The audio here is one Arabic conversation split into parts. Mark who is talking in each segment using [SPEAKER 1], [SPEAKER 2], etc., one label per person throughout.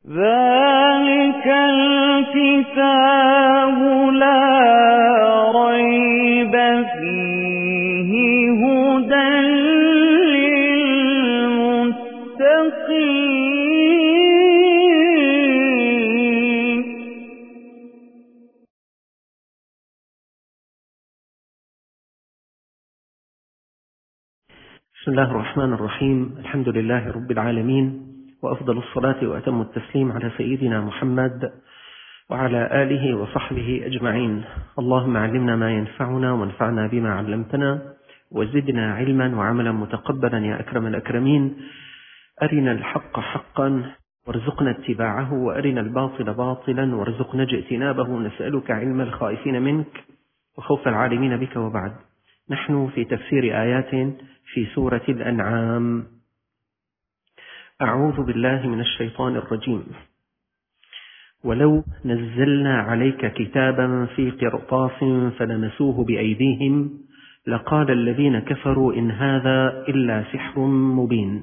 [SPEAKER 1] ذلك الكتاب لا ريب فيه هدى للمتقين.
[SPEAKER 2] بسم الله الرحمن الرحيم. الحمد لله رب العالمين، وأفضل الصلاة وأتم التسليم على سيدنا محمد وعلى آله وصحبه أجمعين. اللهم علمنا ما ينفعنا وانفعنا بما علمتنا وزدنا علما وعملا متقبلا يا أكرم الأكرمين. أرنا الحق حقا وارزقنا اتباعه، وأرنا الباطل باطلا وارزقنا اجتنابه. نسألك علم الخائفين منك وخوف العالمين بك. وبعد، نحن في تفسير آيات في سورة الأنعام. أعوذ بالله من الشيطان الرجيم. ولو نزلنا عليك كتابا في قرطاس فلمسوه بأيديهم لقال الذين كفروا إن هذا إلا سحر مبين.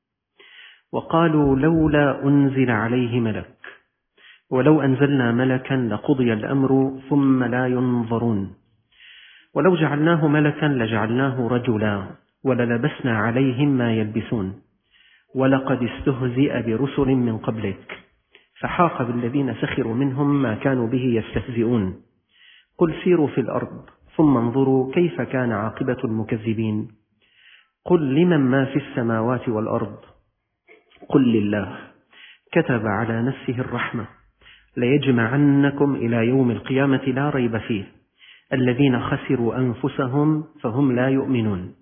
[SPEAKER 2] وقالوا لولا أنزل عليه ملك ولو أنزلنا ملكا لقضي الأمر ثم لا ينظرون ولو جعلناه ملكا لجعلناه رجلا وللبسنا عليهم ما يلبسون ولقد استهزئ برسل من قبلك فحاق بالذين سخروا منهم ما كانوا به يستهزئون. قل سيروا في الأرض ثم انظروا كيف كان عاقبة المكذبين. قل لمن ما في السماوات والأرض قل لله كتب على نفسه الرحمة ليجمعنكم إلى يوم القيامة لا ريب فيه الذين خسروا أنفسهم فهم لا يؤمنون.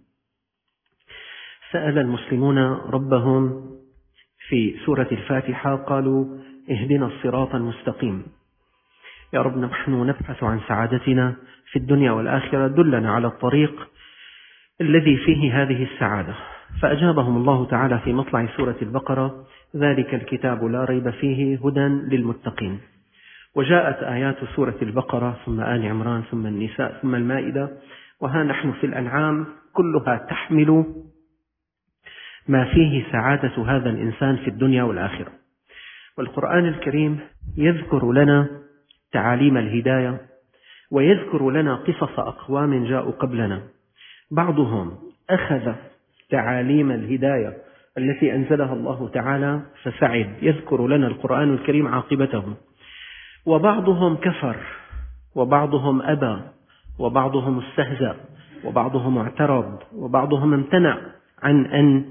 [SPEAKER 2] سأل المسلمون ربهم في سورة الفاتحة قالوا اهدنا الصراط المستقيم، يا رب نحن نبحث عن سعادتنا في الدنيا والآخرة، دلنا على الطريق الذي فيه هذه السعادة. فأجابهم الله تعالى في مطلع سورة البقرة ذلك الكتاب لا ريب فيه هدى للمتقين. وجاءت آيات سورة البقرة ثم آل عمران ثم النساء ثم المائدة، وها نحن في الأنعام، كلها تحمل ما فيه سعادة هذا الإنسان في الدنيا والآخرة. والقرآن الكريم يذكر لنا تعاليم الهداية ويذكر لنا قصص أقوام جاءوا قبلنا، بعضهم أخذ تعاليم الهداية التي أنزلها الله تعالى فسعد، يذكر لنا القرآن الكريم عاقبتهم، وبعضهم كفر وبعضهم أبى وبعضهم استهزأ وبعضهم اعترض وبعضهم امتنع عن أن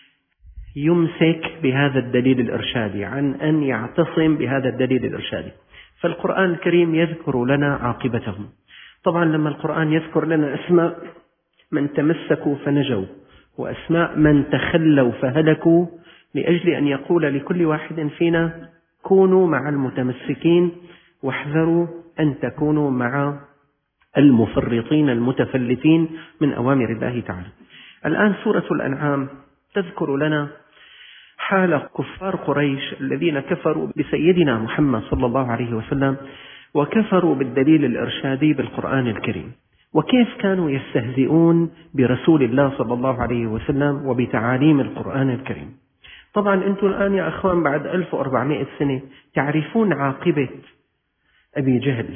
[SPEAKER 2] يمسك بهذا الدليل الإرشادي، عن أن يعتصم بهذا الدليل الإرشادي. فالقرآن الكريم يذكر لنا عاقبتهم. طبعا لما القرآن يذكر لنا أسماء من تمسكوا فنجوا وأسماء من تخلوا فهلكوا، لأجل أن يقول لكل واحد فينا كونوا مع المتمسكين واحذروا أن تكونوا مع المفرطين المتفلتين من أوامر الله تعالى. الآن سورة الأنعام تذكر لنا حال كفار قريش الذين كفروا بسيدنا محمد صلى الله عليه وسلم وكفروا بالدليل الإرشادي بالقرآن الكريم، وكيف كانوا يستهزئون برسول الله صلى الله عليه وسلم وبتعاليم القرآن الكريم. طبعا أنتم الآن يا أخوان بعد 1400 سنة تعرفون عاقبة أبي جهل،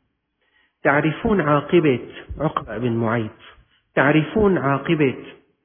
[SPEAKER 2] تعرفون عاقبة عقبة بن معيط، تعرفون عاقبة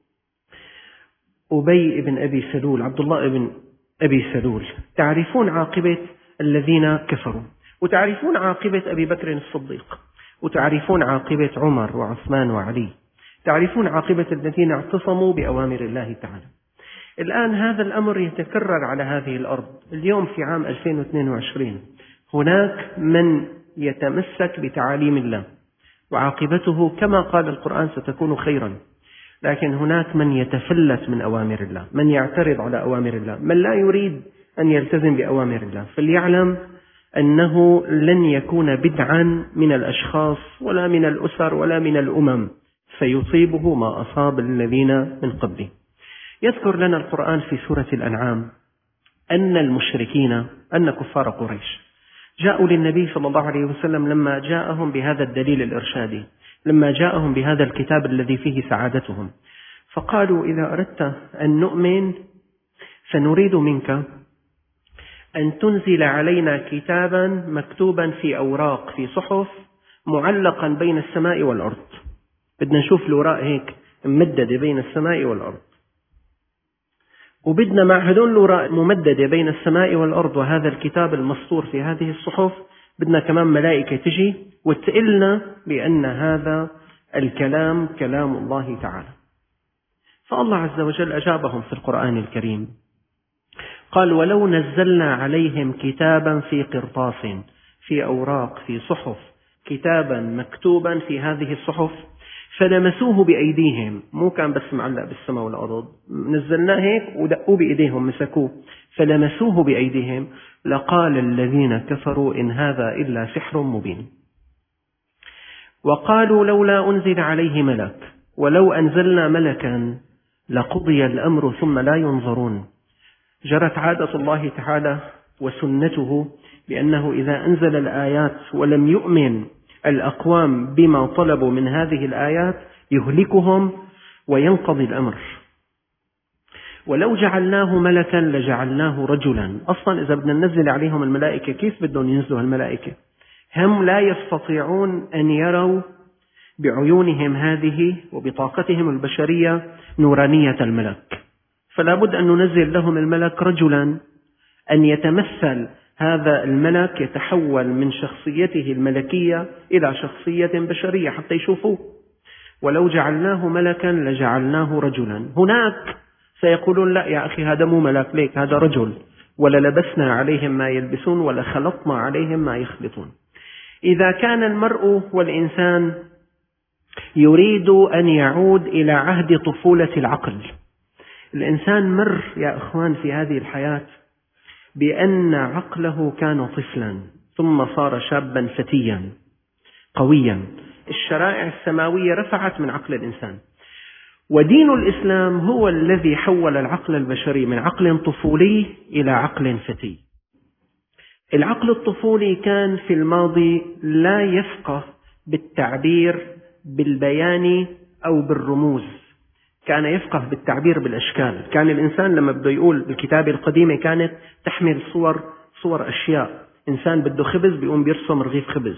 [SPEAKER 2] أبي بن أبي سلول، عبد الله بن أبي سلول، تعرفون عاقبة الذين كفروا، وتعرفون عاقبة أبي بكر الصديق، وتعرفون عاقبة عمر وعثمان وعلي، تعرفون عاقبة الذين اعتصموا بأوامر الله تعالى. الآن هذا الأمر يتكرر على هذه الأرض. اليوم في عام 2022 هناك من يتمسك بتعاليم الله وعاقبته كما قال القرآن ستكون خيرا، لكن هناك من يتفلت من أوامر الله، من يعترض على أوامر الله، من لا يريد أن يلتزم بأوامر الله. فليعلم أنه لن يكون بدعا من الأشخاص ولا من الأسر ولا من الأمم، سيصيبه ما أصاب الذين من قبله. يذكر لنا القرآن في سورة الأنعام أن المشركين، أن كفار قريش جاءوا للنبي صلى الله عليه وسلم لما جاءهم بهذا الدليل الإرشادي، لما جاءهم بهذا الكتاب الذي فيه سعادتهم، فقالوا إذا أردت أن نؤمن فنريد منك أن تنزل علينا كتابا مكتوبا في أوراق في صحف معلقا بين السماء والأرض. بدنا نشوف الوراق هيك ممددة بين السماء والأرض، وبدنا مع هدول الوراق ممددة بين السماء والأرض وهذا الكتاب المسطور في هذه الصحف، بدنا كمان ملائكة تجي وتقلنا بأن هذا الكلام كلام الله تعالى. فالله عز وجل أجابهم في القرآن الكريم، قال: ولو نزلنا عليهم كتابا في قرطاس، في أوراق، في صحف، كتابا مكتوبا في هذه الصحف فلمسوه بأيديهم، مو كان بس معلق بالسماء والأرض، نزلناه هيك ودقوا بأيديهم مسكوه، فلمسوه بأيديهم لقال الذين كفروا إن هذا إلا سحر مبين. وقالوا لولا أنزل عليه ملك ولو أنزلنا ملكا لقضي الأمر ثم لا ينظرون. جرت عادة الله تعالى وسنته بأنه إذا أنزل الآيات ولم يؤمن الأقوام بما طلبوا من هذه الآيات يهلكهم وينقضي الأمر. ولو جعلناه ملكا لجعلناه رجلا. أصلا إذا بدنا ننزل عليهم الملائكة كيف بدهم ينزلوا الملائكة؟ هم لا يستطيعون أن يروا بعيونهم هذه وبطاقتهم البشرية نورانية الملك، فلا بد أن ننزل لهم الملك رجلا، أن يتمثل هذا الملك، يتحول من شخصيته الملكية إلى شخصية بشرية حتى يشوفوه. ولو جعلناه ملكا لجعلناه رجلا. هناك سيقولون: لا يا أخي هذا مو ملك، ليك هذا رجل، ولا لبسنا عليهم ما يلبسون ولا خلطنا عليهم ما يخلطون. إذا كان المرء والإنسان يريد أن يعود إلى عهد طفولة العقل، الإنسان مر يا أخوان في هذه الحياة بأن عقله كان طفلا ثم صار شابا فتيا قويا. الشرائع السماوية رفعت من عقل الإنسان، ودين الإسلام هو الذي حول العقل البشري من عقل طفولي إلى عقل فتي. العقل الطفولي كان في الماضي لا يفقه بالتعبير بالبيان أو بالرموز، كان يفقه بالتعبير بالأشكال. كان الإنسان لما بده يقول، بالكتابة القديمة كانت تحمل صور أشياء. إنسان بده خبز بيقوم بيرسم رغيف خبز،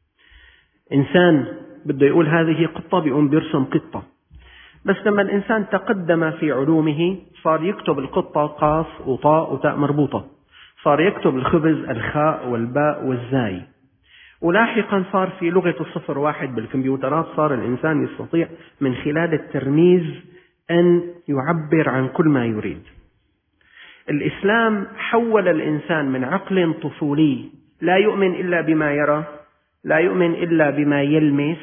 [SPEAKER 2] إنسان بده يقول هذه قطة بيقوم بيرسم قطة. بس لما الإنسان تقدم في علومه صار يكتب القطة قاف وطاء وتاء مربوطة، صار يكتب الخبز الخاء والباء والزاي، ولاحقا صار في لغة 0-1 بالكمبيوترات، صار الإنسان يستطيع من خلال الترميز أن يعبر عن كل ما يريد. الإسلام حول الإنسان من عقل طفولي لا يؤمن إلا بما يرى، لا يؤمن إلا بما يلمس،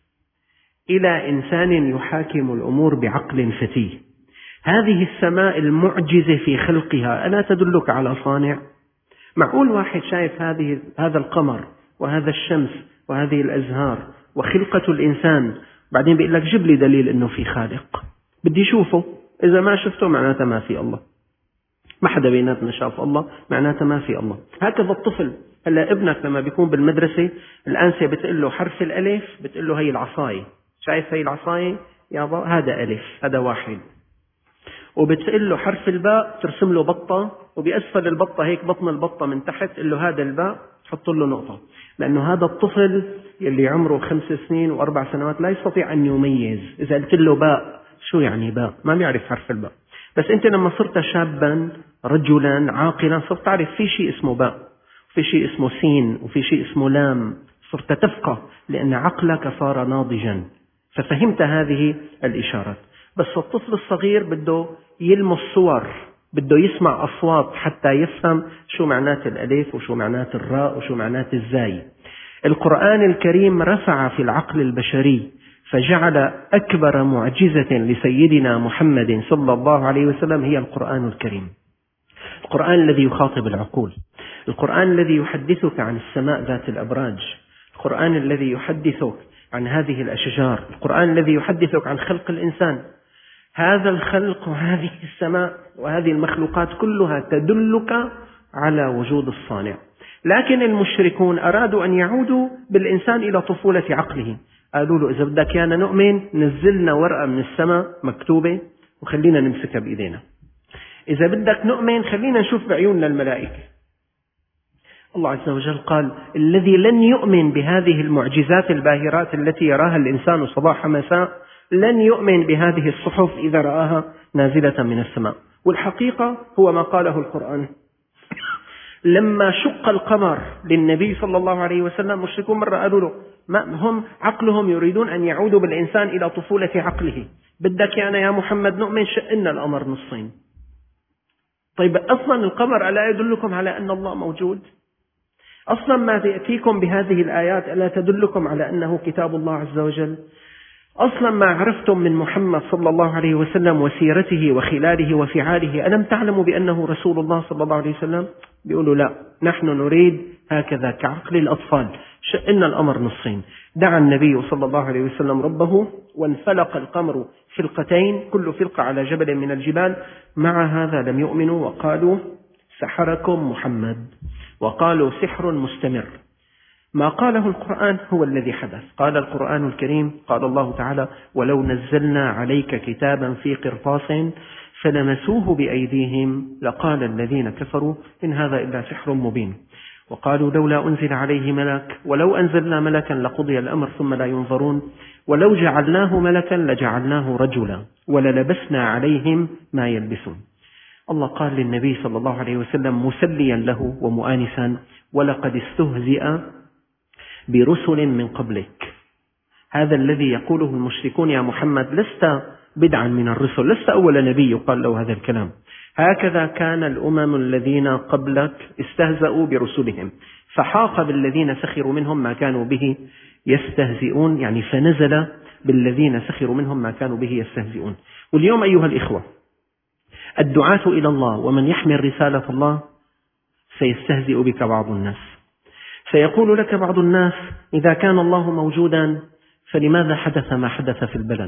[SPEAKER 2] إلى إنسان يحاكم الأمور بعقل فتي. هذه السماء المعجزة في خلقها ألا تدلك على صانع؟ معقول واحد شايف هذا القمر وهذا الشمس وهذه الأزهار وخلقة الإنسان بعدين بيقول لك جيب لي دليل إنه في خالق، بدي شوفه، إذا ما شفته معناته ما في الله، ما حدا بيناتنا شاف الله معناته ما في الله. هكذا الطفل، هلا ابنك لما بيكون بالمدرسة الآنسة بتقول له حرف الألف، بتقول له هي العصاية، شايف هي العصاية يابا، هذا ألف، هذا 1. وبتقول له حرف الباء، ترسم له بطة، وبأسفل البطة هيك بطن البطة من تحت، تقول له هذا الباء، تحط له نقطة. لأنه هذا الطفل اللي عمره 5 سنين و4 سنوات لا يستطيع أن يميز. إذا قلت له باء، شو يعني باء؟ ما بيعرف حرف الباء. بس أنت لما صرت شابا رجلا عاقلا صرت تعرف في شيء اسمه باء، في شيء اسمه سين، وفي شيء اسمه لام، صرت تفقه لأن عقلك صار ناضجا ففهمت هذه الإشارات. بس الطفل الصغير بده يلمس صور، بده يسمع أصوات حتى يفهم شو معنات الألف وشو معنات الراء وشو معنات الزاي. القرآن الكريم رفع في العقل البشري فجعل أكبر معجزة لسيدنا محمد صلى الله عليه وسلم هي القرآن الكريم. القرآن الذي يخاطب العقول، القرآن الذي يحدثك عن السماء ذات الأبراج، القرآن الذي يحدثك عن هذه الأشجار، القرآن الذي يحدثك عن خلق الإنسان. هذا الخلق وهذه السماء وهذه المخلوقات كلها تدلك على وجود الصانع. لكن المشركون أرادوا أن يعودوا بالإنسان إلى طفولة عقله، قالوا له إذا بدك يانا نؤمن نزلنا ورقة من السماء مكتوبة وخلينا نمسكها بإيدينا، إذا بدك نؤمن خلينا نشوف بعيوننا الملائكة، الله عز وجل قال: الذي لن يؤمن بهذه المعجزات الباهرات التي يراها الإنسان صباح مساء لن يؤمن بهذه الصحف إذا رآها نازلة من السماء. والحقيقة هو ما قاله القرآن. لما شق القمر للنبي صلى الله عليه وسلم، مشركون مرة قالوا له، ما هم عقلهم يريدون أن يعودوا بالإنسان إلى طفولة عقله، بدك يعني يا محمد نؤمن شقنا القمر نصين. طيب أصلا القمر ألا يدلكم على أن الله موجود؟ أصلا ما يأتيكم بهذه الآيات ألا تدلكم على أنه كتاب الله عز وجل؟ أصلا ما عرفتم من محمد صلى الله عليه وسلم وسيرته وخلاله وفعاله ألم تعلموا بأنه رسول الله صلى الله عليه وسلم؟ بيقولوا لا، نحن نريد هكذا كعقل الأطفال، شقنا القمر نصين. دعا النبي صلى الله عليه وسلم ربه وانفلق القمر فلقتين، كل فلقة على جبل من الجبال. مع هذا لم يؤمنوا وقالوا سحركم محمد، وقالوا سحر مستمر. ما قاله القرآن هو الذي حدث. قال القرآن الكريم، قال الله تعالى: ولو نزلنا عليك كتابا في قرطاس فلمسوه بأيديهم لقال الذين كفروا إن هذا إلا سحر مبين. وقالوا لولا أنزل عليه ملك، ولو أنزلنا ملكا لقضي الأمر ثم لا ينظرون، ولو جعلناه ملكا لجعلناه رجلا وللبسنا عليهم ما يلبسون. الله قال للنبي صلى الله عليه وسلم مسليا له ومؤانسا: ولقد استهزئ برسل من قبلك. هذا الذي يقوله المشركون: يا محمد لست بدعا من الرسل، لست أول نبي يقال له هذا الكلام. هكذا كان الأمم الذين قبلك استهزأوا برسلهم، فحاق بالذين سخروا منهم ما كانوا به يستهزئون، يعني فنزل بالذين سخروا منهم ما كانوا به يستهزئون. واليوم أيها الإخوة، الدعاة إلى الله ومن يحمل رسالة الله سيستهزئ بك بعض الناس. سيقول لك بعض الناس: إذا كان الله موجودا فلماذا حدث ما حدث في البلد؟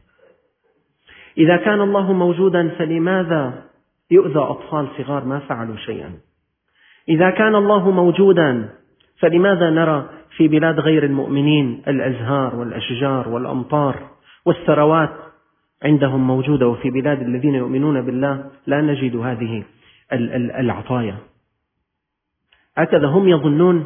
[SPEAKER 2] إذا كان الله موجودا فلماذا يؤذى أطفال صغار ما فعلوا شيئا؟ إذا كان الله موجودا فلماذا نرى في بلاد غير المؤمنين الأزهار والأشجار والأمطار والثروات عندهم موجودة، وفي بلاد الذين يؤمنون بالله لا نجد هذه العطايا؟ هكذا هم يظنون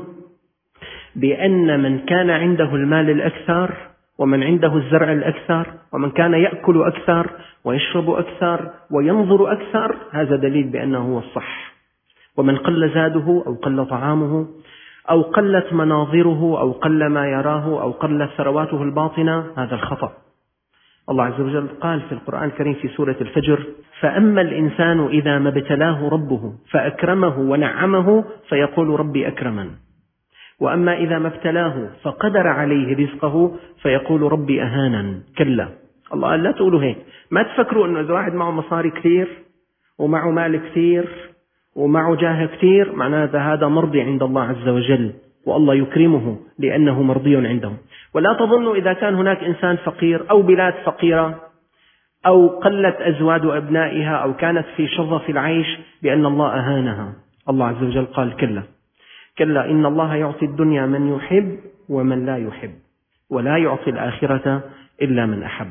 [SPEAKER 2] بأن من كان عنده المال الأكثر ومن عنده الزرع الأكثر ومن كان يأكل أكثر ويشرب أكثر وينظر أكثر، هذا دليل بأنه هو الصح. ومن قل زاده أو قل طعامه أو قلت مناظره أو قل ما يراه أو قلت ثرواته الباطنة، هذا الخطأ. الله عز وجل قال في القرآن الكريم في سورة الفجر: فأما الإنسان إذا ما ابتلاه ربه فأكرمه ونعمه فيقول ربي أكرمن، وأما إذا ما ابتلاه فقدر عليه رزقه فيقول ربي أهانن. كلا، الله قال لا تقولوا هيك. ما تفكروا أنه إذا واحد معه مصاري كثير ومعه مال كثير ومعه جاه كثير معناته هذا مرضي عند الله عز وجل والله يكرمه لأنه مرضي عنده. ولا تظنوا إذا كان هناك إنسان فقير أو بلاد فقيرة أو قلت أزواج أبنائها أو كانت في شظف العيش بأن الله أهانها. الله عز وجل قال كلا كلا، إن الله يعطي الدنيا من يحب ومن لا يحب ولا يعطي الآخرة إلا من أحب.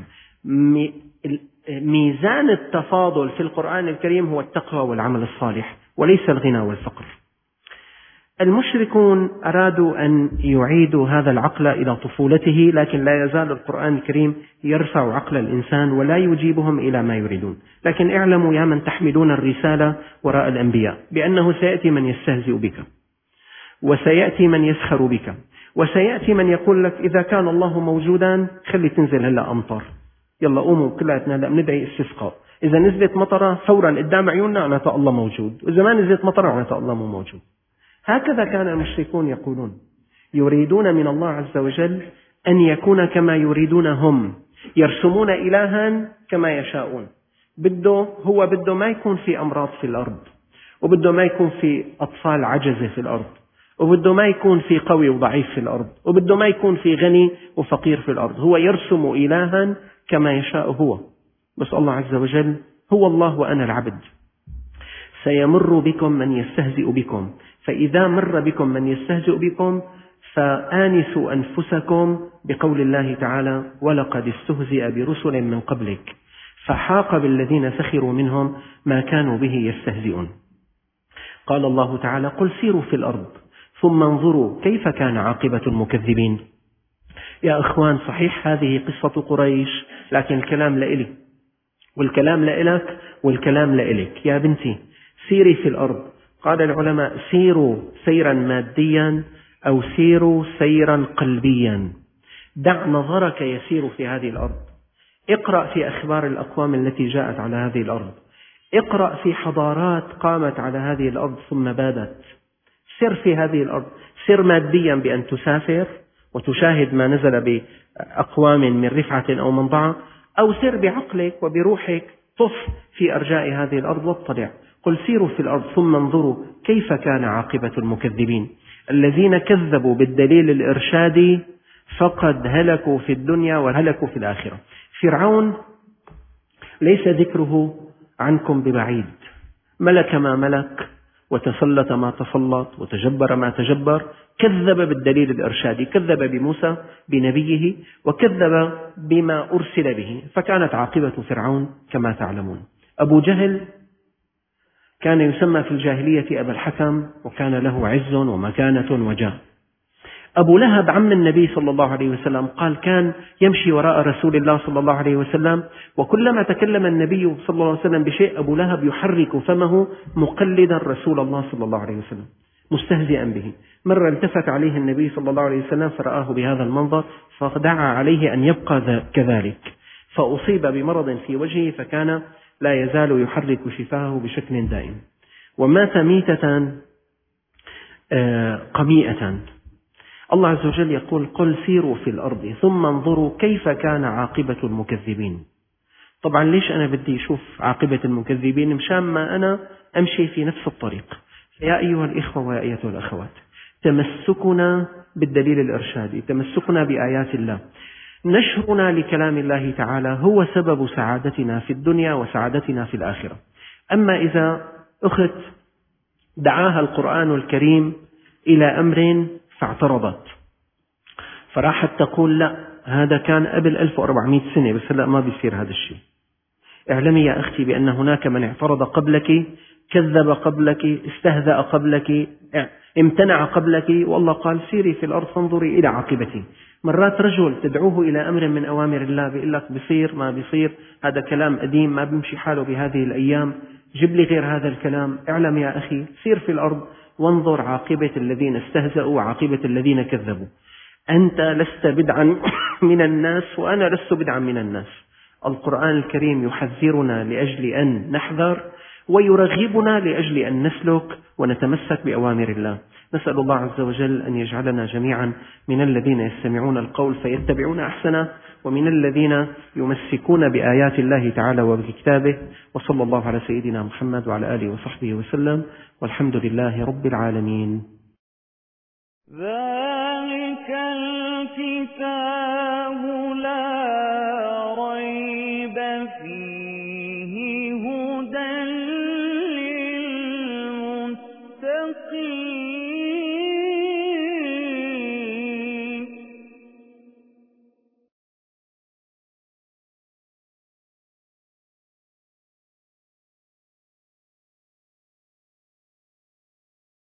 [SPEAKER 2] ميزان التفاضل في القرآن الكريم هو التقوى والعمل الصالح وليس الغنى والفقر. المشركون أرادوا أن يعيدوا هذا العقل إلى طفولته، لكن لا يزال القرآن الكريم يرفع عقل الإنسان ولا يجيبهم إلى ما يريدون. لكن اعلموا يا من تحملون الرسالة وراء الأنبياء بأنه سيأتي من يستهزئ بك، وسيأتي من يسخر بك، وسيأتي من يقول لك إذا كان الله موجودا خلي تنزل هلا أمطار، يلا قوموا كلاتنا هلا بندعي استسقاء، إذا نزلت مطرة فورا قدام عيوننا معناتها الله موجود، وإذا ما نزلت مطرة معناتها الله مو موجود. هكذا كان المشركون يقولون، يريدون من الله عز وجل أن يكون كما يريدون هم، يرسمون إلها كما يشاءون. بده ما يكون في أمراض في الأرض، وبده ما يكون في أطفال عجزة في الأرض، وبده ما يكون في قوي وضعيف في الأرض، وبده ما يكون في غني وفقير في الأرض. هو يرسم إلها كما يشاء هو. بس الله عز وجل هو الله وأنا العبد. سيمر بكم من يستهزئ بكم، فإذا مر بكم من يستهزئ بكم فآنسوا أنفسكم بقول الله تعالى: ولقد استهزئ برسل من قبلك فحاق بالذين سخروا منهم ما كانوا به يستهزئون. قال الله تعالى: قل سيروا في الأرض ثم انظروا كيف كان عاقبة المكذبين. يا أخوان، صحيح هذه قصة قريش، لكن الكلام لإلي والكلام لإلك والكلام لإلك. يا بنتي سيري في الأرض. قال العلماء: سيروا سيرا ماديا أو سيروا سيرا قلبيا. دع نظرك يسير في هذه الأرض. اقرأ في أخبار الأقوام التي جاءت على هذه الأرض. اقرأ في حضارات قامت على هذه الأرض ثم بادت. سر في هذه الأرض. سر ماديا بأن تسافر وتشاهد ما نزل بأقوام من رفعة أو منضعة، أو سر بعقلك وبروحك، طف في أرجاء هذه الأرض واطلع. قل سيروا في الأرض ثم انظروا كيف كان عاقبة المكذبين. الذين كذبوا بالدليل الإرشادي فقد هلكوا في الدنيا وهلكوا في الآخرة. فرعون ليس ذكره عنكم ببعيد. ملك ما ملك وتسلط ما تسلط وتجبر ما تجبر. كذب بالدليل الإرشادي، كذب بموسى بنبيه وكذب بما أرسل به، فكانت عاقبة فرعون كما تعلمون. أبو جهل كان يسمى في الجاهلية أبا الحكم، وكان له عز ومكانة وجاه. أبو لهب عم النبي صلى الله عليه وسلم قال كان يمشي وراء رسول الله صلى الله عليه وسلم، وكلما تكلم النبي صلى الله عليه وسلم بشيء أبو لهب يحرك فمه مقلدا رسول الله صلى الله عليه وسلم مستهزئا به. مرة التفت عليه النبي صلى الله عليه وسلم فرآه بهذا المنظر فدعا عليه أن يبقى كذلك، فأصيب بمرض في وجهه فكان لا يزال يحرك شفاهه بشكل دائم، ومات ميتة قميئة. الله عز وجل يقول: قل سيروا في الأرض ثم انظروا كيف كان عاقبة المكذبين. طبعا ليش أنا بدي أشوف عاقبة المكذبين؟ مشان ما أنا أمشي في نفس الطريق. يا أيها الإخوة ويا أيتها الأخوات، تمسكنا بالدليل الإرشادي، تمسكنا بآيات الله، نشرنا لكلام الله تعالى هو سبب سعادتنا في الدنيا وسعادتنا في الآخرة. أما إذا أخت دعاها القرآن الكريم إلى أمر فاعترضت، فراحت تقول لا هذا كان قبل 1400 سنة بس لا ما بيصير هذا الشيء. اعلمي يا أختي بأن هناك من اعترض قبلك، كذب قبلك، استهزأ قبلك، امتنع قبلك، والله قال سيري في الأرض فانظري إلى عاقبتي. مرات رجل تدعوه إلى أمر من أوامر الله بيقول لك بصير ما بيصير، هذا كلام قديم ما بيمشي حاله بهذه الأيام، جيب لي غير هذا الكلام. اعلم يا أخي، سير في الأرض وانظر عاقبة الذين استهزأوا وعاقبة الذين كذبوا. أنت لست بدعا من الناس وأنا لست بدعا من الناس. القرآن الكريم يحذرنا لأجل أن نحذر، ويرغبنا لأجل أن نسلك ونتمسك بأوامر الله. نسأل الله عز وجل أن يجعلنا جميعا من الذين يستمعون القول فيتبعون أحسنه، ومن الذين يمسكون بآيات الله تعالى وبكتابه. وصلى الله على سيدنا محمد وعلى آله وصحبه وسلم، والحمد لله رب العالمين.
[SPEAKER 1] ذلك الكتاب